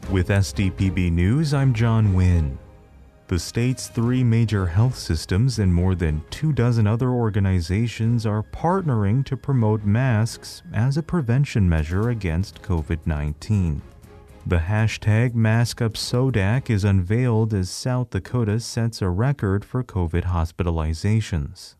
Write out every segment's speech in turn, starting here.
With SDPB News, I'm John Wynn. The state's 3 major health systems and more than 24 other organizations are partnering to promote masks as a prevention measure against COVID-19. The hashtag MaskUpSODAC is unveiled as South Dakota sets a record for COVID hospitalizations.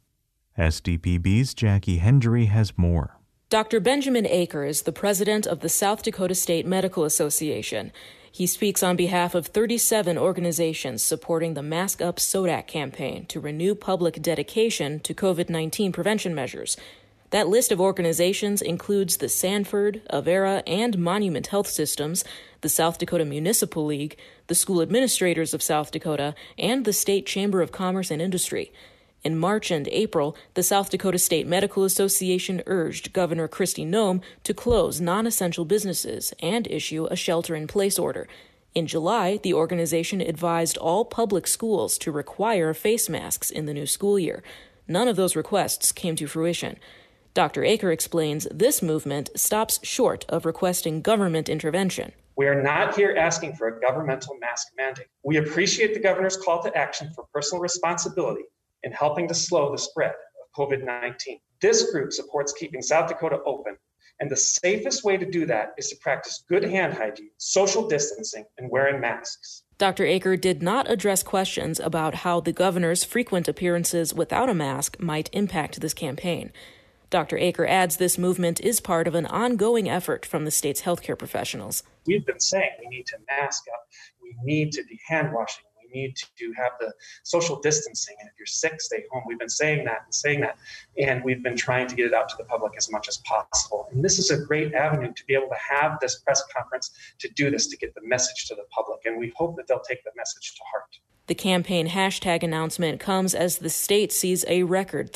SDPB's Jackie Hendry has more. Dr. Benjamin Aker is the president of the South Dakota State Medical Association. He speaks on behalf of 37 organizations supporting the Mask Up SODAC campaign to renew public dedication to COVID-19 prevention measures. That list of organizations includes the Sanford, Avera, and Monument Health Systems, the South Dakota Municipal League, the School Administrators of South Dakota, and the State Chamber of Commerce and Industry. In March and April, the South Dakota State Medical Association urged Governor Kristi Noem to close non-essential businesses and issue a shelter-in-place order. In July, the organization advised all public schools to require face masks in the new school year. None of those requests came to fruition. Dr. Aker explains this movement stops short of requesting government intervention. We are not here asking for a governmental mask mandate. We appreciate the governor's call to action for personal responsibility in helping to slow the spread of COVID-19. This group supports keeping South Dakota open, and the safest way to do that is to practice good hand hygiene, social distancing, and wearing masks. Dr. Aker did not address questions about how the governor's frequent appearances without a mask might impact this campaign. Dr. Aker adds this movement is part of an ongoing effort from the state's healthcare professionals. We've been saying we need to mask up, we need to do hand washing, need to have the social distancing, and if you're sick, stay home. We've been saying that, and we've been trying to get it out to the public as much as possible. And this is a great avenue to be able to have this press conference, to do this, to get the message to the public, and we hope that they'll take the message to heart. The campaign hashtag announcement comes as the state sees a record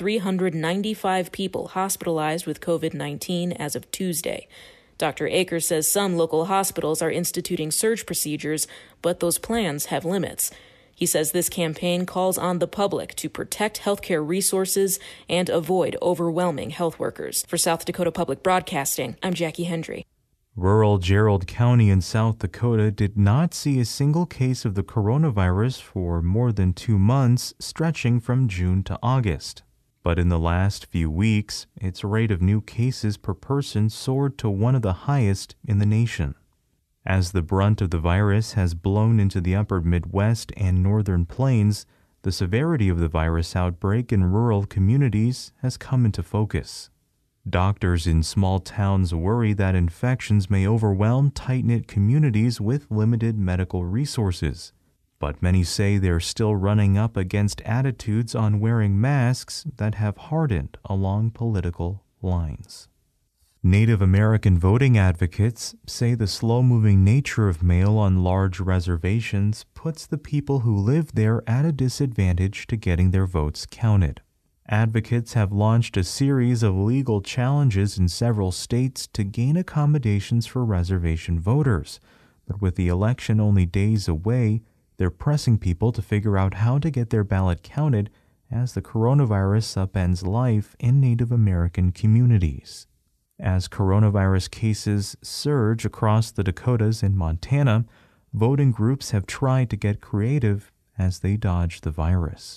395 people hospitalized with COVID-19 as of Tuesday. Dr. Aker says some local hospitals are instituting surge procedures, but those plans have limits. He says this campaign calls on the public to protect healthcare resources and avoid overwhelming health workers. For South Dakota Public Broadcasting, I'm Jackie Hendry. Rural Gerald County in South Dakota did not see a single case of the coronavirus for more than 2 months, stretching from June to August. But in the last few weeks, its rate of new cases per person soared to one of the highest in the nation. As the brunt of the virus has blown into the upper Midwest and northern plains, the severity of the virus outbreak in rural communities has come into focus. Doctors in small towns worry that infections may overwhelm tight-knit communities with limited medical resources. But many say they're still running up against attitudes on wearing masks that have hardened along political lines. Native American voting advocates say the slow-moving nature of mail on large reservations puts the people who live there at a disadvantage to getting their votes counted. Advocates have launched a series of legal challenges in several states to gain accommodations for reservation voters. But with the election only days away, they're pressing people to figure out how to get their ballot counted as the coronavirus upends life in Native American communities. As coronavirus cases surge across the Dakotas and Montana, voting groups have tried to get creative as they dodge the virus.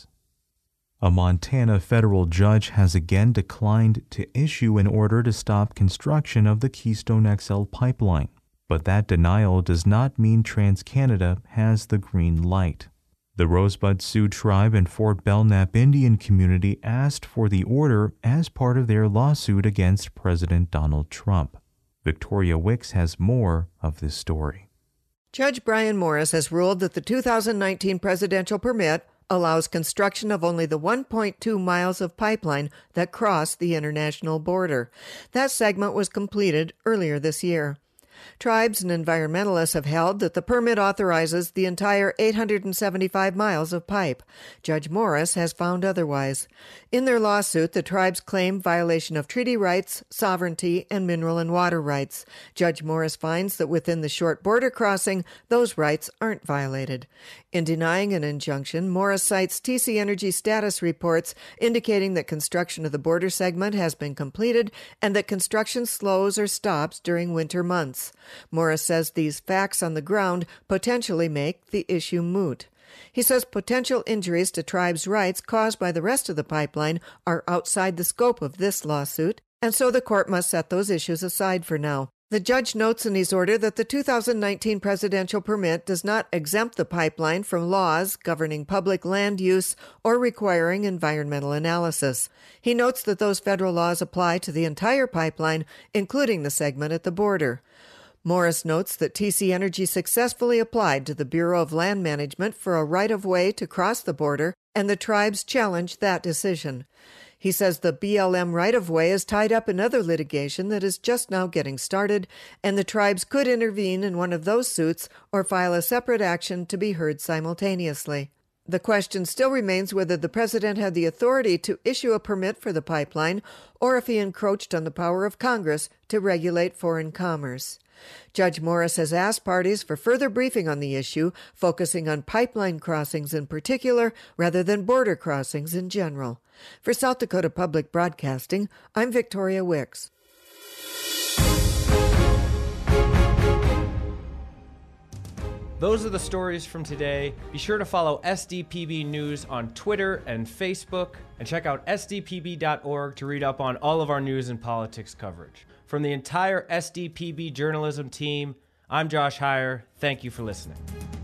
A Montana federal judge has again declined to issue an order to stop construction of the Keystone XL pipeline. But that denial does not mean TransCanada has the green light. The Rosebud Sioux Tribe and Fort Belknap Indian community asked for the order as part of their lawsuit against President Donald Trump. Victoria Wicks has more of this story. Judge Brian Morris has ruled that the 2019 presidential permit allows construction of only the 1.2 miles of pipeline that cross the international border. That segment was completed earlier this year. Tribes and environmentalists have held that the permit authorizes the entire 875 miles of pipe. Judge Morris has found otherwise. In their lawsuit, the tribes claim violation of treaty rights, sovereignty, and mineral and water rights. Judge Morris finds that within the short border crossing, those rights aren't violated. In denying an injunction, Morris cites TC Energy status reports indicating that construction of the border segment has been completed and that construction slows or stops during winter months. months. Morris says these facts on the ground potentially make the issue moot. He says potential injuries to tribes' rights caused by the rest of the pipeline are outside the scope of this lawsuit, and so the court must set those issues aside for now. The judge notes in his order that the 2019 presidential permit does not exempt the pipeline from laws governing public land use or requiring environmental analysis. He notes that those federal laws apply to the entire pipeline, including the segment at the border. Morris notes that TC Energy successfully applied to the Bureau of Land Management for a right-of-way to cross the border, and the tribes challenged that decision. He says the BLM right-of-way is tied up in other litigation that is just now getting started, and the tribes could intervene in one of those suits or file a separate action to be heard simultaneously. The question still remains whether the president had the authority to issue a permit for the pipeline or if he encroached on the power of Congress to regulate foreign commerce. Judge Morris has asked parties for further briefing on the issue, focusing on pipeline crossings in particular rather than border crossings in general. For South Dakota Public Broadcasting, I'm Victoria Wicks. Those are the stories from today. Be sure to follow SDPB News on Twitter and Facebook, and check out sdpb.org to read up on all of our news and politics coverage. From the entire SDPB journalism team, I'm Josh Heyer. Thank you for listening.